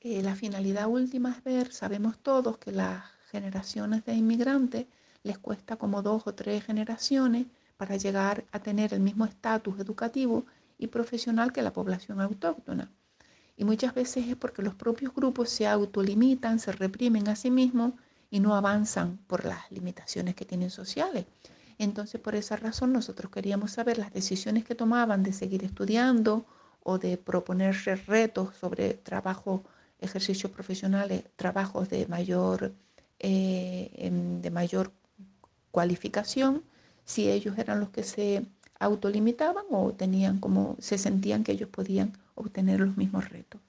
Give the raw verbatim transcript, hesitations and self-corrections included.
Eh, la finalidad última es ver, sabemos todos que las generaciones de inmigrantes les cuesta como dos o tres generaciones para llegar a tener el mismo estatus educativo y profesional que la población autóctona. Y muchas veces es porque los propios grupos se autolimitan, se reprimen a sí mismos y no avanzan por las limitaciones que tienen sociales. Entonces, por esa razón, nosotros queríamos saber las decisiones que tomaban de seguir estudiando o de proponerse retos sobre trabajo, ejercicios profesionales, trabajos de mayor, eh, de mayor cualificación, si ellos eran los que se autolimitaban o tenían como, se sentían que ellos podían obtener los mismos retos.